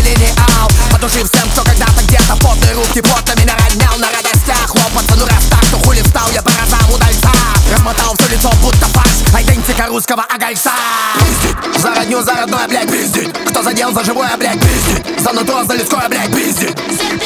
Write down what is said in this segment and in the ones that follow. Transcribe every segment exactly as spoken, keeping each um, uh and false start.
миллениал. От души всем, кто когда-то где-то потные руки потными наравнял. На радостях хлопаться, ну раз так, то хули встал я по разам удальца. Размотал все лицо, будто фарш, айдентика русского огольца. Пиздит, за родню, за родное, блядь, пиздит. Кто задел за живое, блядь, пиздит. За нутро, за людское, блядь, пиздит.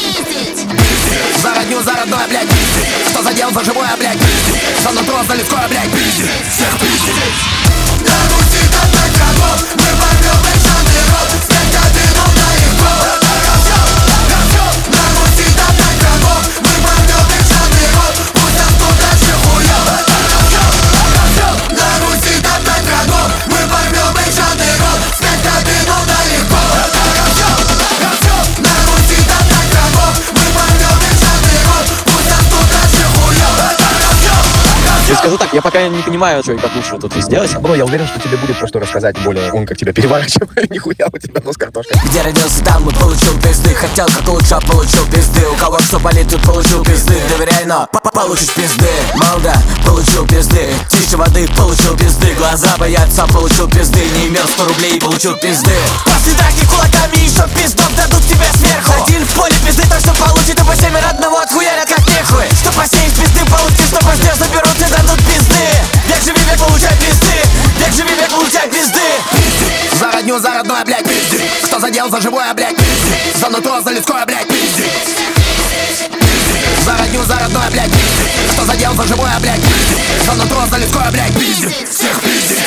За родню, за родное, блядь, пиздит. Кто задел за живое, блядь, пиздит. За нутро, за людское, блядь, пиздит. Всех пиздит. На Руси до пять врагов, мы порвем весь народ. Снять кабину на их год. На Руси до пять врагов, мы порвем весь народ. Пусть нас тут дальше хуёв. На Руси до пять врагов, мы порвем весь народ. Снять кабину на их год. На Руси до пять врагов, мы порвем весь народ. Пусть нас тут дальше хуёв. Я скажу так, я пока не понимаю, что и как лучше тут сделать. Бро, я уверен, что тебе будет про что рассказать более он, как тебя переворачивает. Нихуя у тебя нос картошкой. Где родился, там и получил пизды. Хотел как лучше, а получил пизды. У кого что болит, тут получил пизды. Доверяй, но получишь пизды. Молда, получил пизды. Тише воды, получил пизды. Глаза боятся, получил пизды. Не имел сто рублей, получил пизды. После драки кулаками еще пиздов дадут тебе сверху. Один в поле пизды, так что получит. И по семеро одного отхуярят как нехуй. Что посеешь пизды, получишь. Что позднее заберут и дадут пизды. Век живи, век получай пизды. Век живи, век получай пизды. Пиздит, за родню, за родное, блядь, пиздит. Кто задел за живое, блядь, пиздит. За нутро, за людское, блядь, пиздит. За родню, за родное, блядь, пиздит. Кто задел за живое, блядь, пиздит. За нутро, за людское, блядь, пиздит. Всех пиздит.